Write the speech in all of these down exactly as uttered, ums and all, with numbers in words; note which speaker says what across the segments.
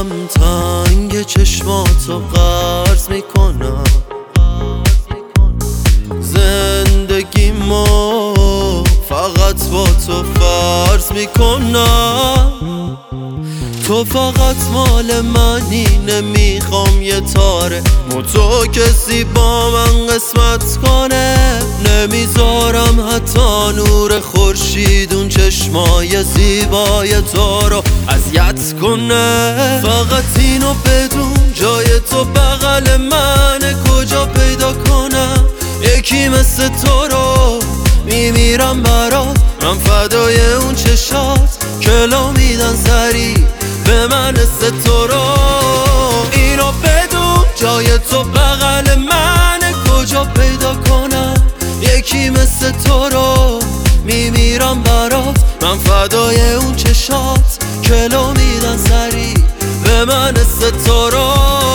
Speaker 1: دلم تنگ چشماتو قرض میکنم، زندگیمو فقط با تو فرض میکنم. تو فقط مال منی، نمیخوام یه تاره موتو کسی با من قسمت کنه. نمیذارم حتی نور خورشید اون چشمای زیبای تو رو اذیت کنه. فقط اینو بدون جای تو بغل منه، کجا پیدا کنم یکی مثل تو رو؟ میمیرم برات، من فدای اون چشات که لو میدن سری به من تو رو. اینو بدون جای تو بغل منه، کجا پیدا کنم یکی مثل تو رو؟ میمیرم برات، من فدای اون چشات که لو میدن سری به من تو رو.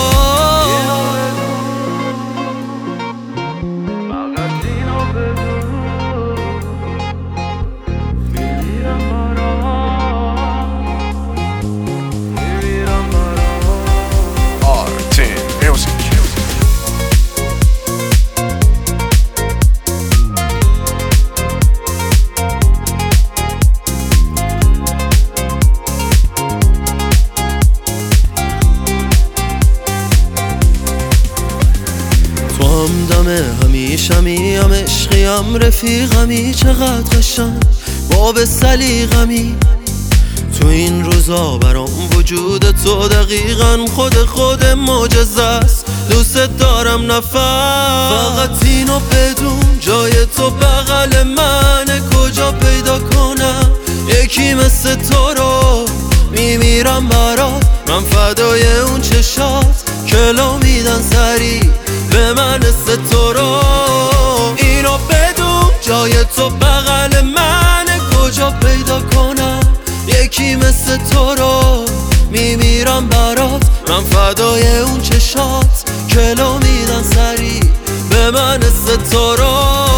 Speaker 1: تو همدم همیشمی، هم عشقی هم رفیقمی، چقدر قشنگ باب سلیقمی. تو این روزا برام وجود تو دقیقا خود خود معجزه است. دوست دارم نفر، فقط اینو بدون جای تو بغل منه، کجا پیدا کنم یکی مثل تو رو؟ میمیرم برات، من فدای اون چشات که لو میدن سری به من تو رو. اینو بدون جای تو بغل منه، کجا پیدا کنم یکی مثل تو رو؟ میمیرم برات، من فدای اون چشات که لو میدن سری به من تو رو.